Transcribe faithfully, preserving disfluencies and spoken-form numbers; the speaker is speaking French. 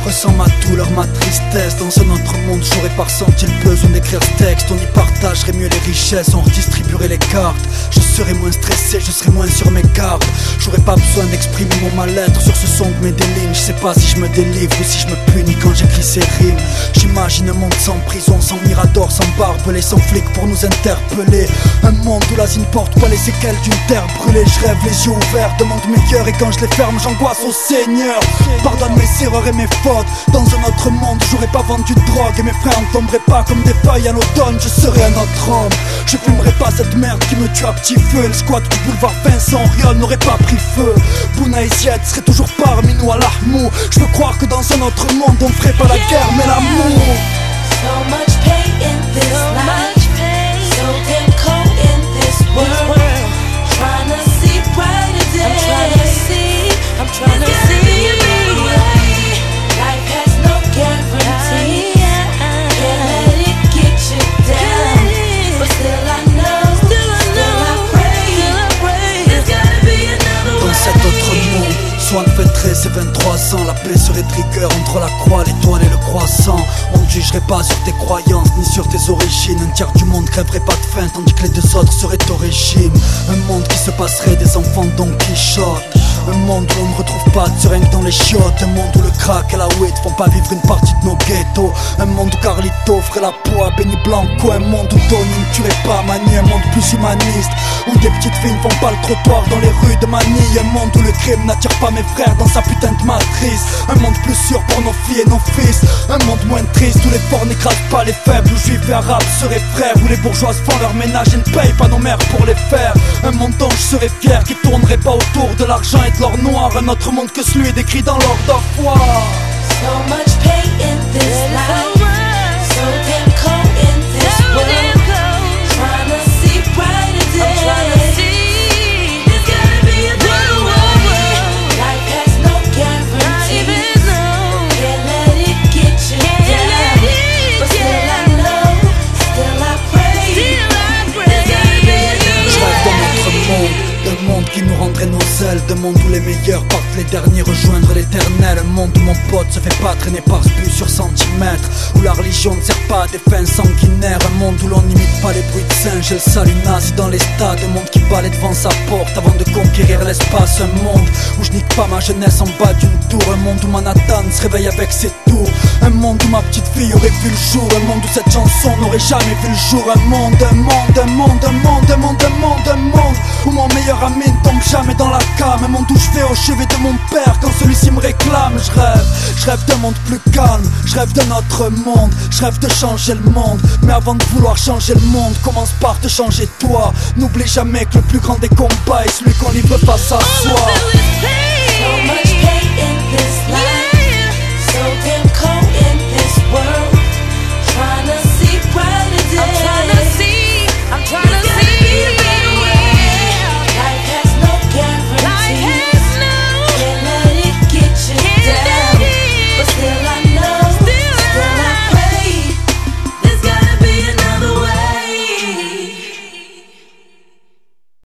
Ressens ma douleur, ma tristesse. Dans un autre monde, j'aurais pas ressenti le besoin d'écrire ce texte. On y partagerait mieux les richesses, on redistribuerait les cartes. Je serais moins stressé, je serais moins sur mes gardes. J'aurais pas besoin d'exprimer mon mal-être sur ce son que mes des lignes. Je sais pas si je me délivre ou si je me punis quand j'écris ces rimes. J'imagine un monde sans prison, sans mirador, sans barbelé, sans flic pour nous interpeller. Un monde où l'asile ne porte pas les séquelles d'une terre brûlée. Je rêve les yeux ouverts, demande meilleur et quand je les ferme j'angoisse au Seigneur. Pardonne mes erreurs et mes fautes. Dans un autre monde j'aurais pas vendu de drogue et mes frères ne tomberaient pas comme des feuilles à l'automne. Je serais un autre homme. Je fumerais pas cette merde qui me tue à petit feu. Le squat du boulevard Vincent Riol n'aurait pas pris feu. Bouna et Zied seraient toujours parmi nous à l'Armou. Je veux croire que dans un autre monde on ferait pas la guerre mais l'amour. So much pain in this life, so damn cold in this world. Trying to see brighter days. I'm trying to see, I'm trying to see. Life has no guarantee. Can't let it get you down. But still I know, still I pray. There's gotta be another way. Dans cet autre monde, Swan fait treize et vingt-trois ans. La paix serait de rigueur entre la croix, l'étoile et le croissant. On ne jugerait pas sur tes croyances ni sur tes origines. Un tiers du monde crèverait pas de faim tandis que les deux autres seraient au régime. Un monde qui se passerait des enfants de Don Quichotte. Un monde où on ne retrouve pas de seringue dans les chiottes. Un monde où le crack et la weed font pas vivre une partie de nos ghettos. Un monde où Carlito ferait la peau à Benny Blanco. Un monde où Tony ne tuerait pas Mani. Un monde plus humaniste où des petites filles ne font pas le trottoir dans les rues de Manille. Un monde où le crime n'attire pas mes frères dans sa putain de matrice. Un monde plus sûr pour nos filles et nos fils. Un monde moins triste où les forts n'écrasent pas les faibles. Où juifs et arabes seraient frères. Où les bourgeoises font leur ménage et ne payent pas nos mères pour les faire. Un monde dont je serais fier qui tournerait pas autour de l'argent et de l'or noir. Un autre monde que celui décrit dans l'ordre de foi. So much pain in this life, so damn cold in this world. Trying to see brighter days. There's gotta be another way. Life has no guarantee. Can't let it get you down. But still I know, still I pray. There's gotta be another way. Je rêve d'un autre monde, d'un monde qui nous rendrait nos ailes. D'un monde où les meilleurs partent les derniers rejoindre l'éternel. Un monde où mon pote se fait pas traîner par ce but sur centimètre. Où la religion ne sert pas à des fins sanguinaires. Un monde où l'on n'imite pas les bruits de singes et le salut nazi dans les stades. Un monde qui balaie devant sa porte avant de conquérir l'espace. Un monde où je nique pas ma jeunesse en bas d'une tour. Un monde où Manhattan se réveille avec ses tours. Un monde où ma petite fille aurait vu le jour. Un monde où cette chanson n'aurait jamais vu le jour. Un monde, un monde, un monde, un monde, un monde, un monde, un monde où mon meilleur ami ne tombe jamais dans la came. Un monde où je vais au chevet de mon père quand celui-ci me réclame. Je rêve, je rêve d'un monde plus calme. Je rêve d'un autre monde. Je rêve de changer le monde. Mais avant de vouloir changer le monde, commence par te changer toi. N'oublie jamais que le plus grand des combats est celui qu'on livre face à soi.